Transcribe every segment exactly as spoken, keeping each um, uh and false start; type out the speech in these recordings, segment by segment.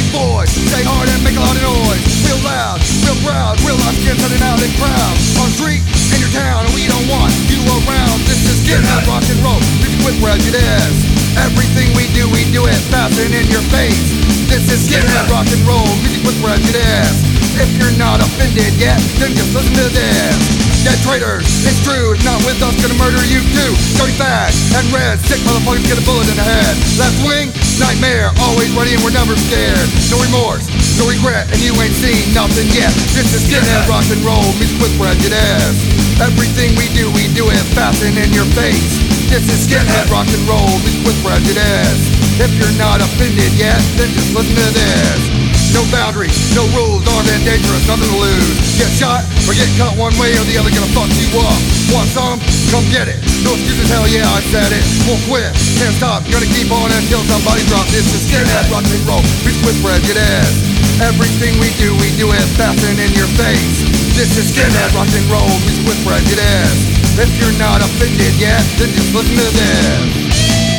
boys, stay hard and make a lot of noise. Real loud, real proud, real life skin setting out in crowds. On the street, in your town, and we don't want you around. This is Skinhead Rock and Roll, music with prejudice. Everything we do, we do it fast and in your face. This is Skinhead Rock and Roll, music with prejudice. If you're not offended yet, then just listen to this. Dead traitors, it's true, if not with us, gonna murder you too. Dirty fag and red, sick motherfuckers get a bullet in the head. Left wing, nightmare, always ready and we're never scared. No remorse, no regret, and you ain't seen nothing yet. This is Skinhead Rock and Roll, music with prejudice. Everything we do, we do it fast and in your face. This is Skinhead Rock and Roll, music with prejudice. If you're not offended yet, then just listen to this. No boundaries, no rules, armed and dangerous, nothing to lose. Get shot or get cut one way or the other, gonna fuck you up. Want some? Come get it. No excuses, hell yeah, I said it. Won't quit, can't stop, gonna keep on until somebody drops. This is Skinhead Rock and Roll, music with prejudice. Everything we do, we do it fast and in your face. This is Skinhead Rock and Roll, music with prejudice. If you're not offended yet, then just listen to this.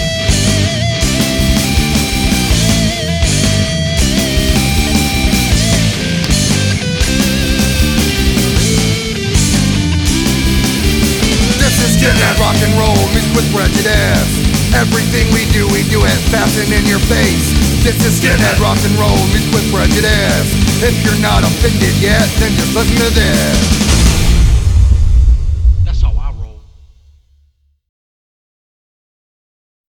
Skinhead Rock and Roll, music with prejudice. Everything we do, we do it fast and in your face. This is Skinhead Rock and Roll, music with prejudice. If you're not offended yet, then just listen to this.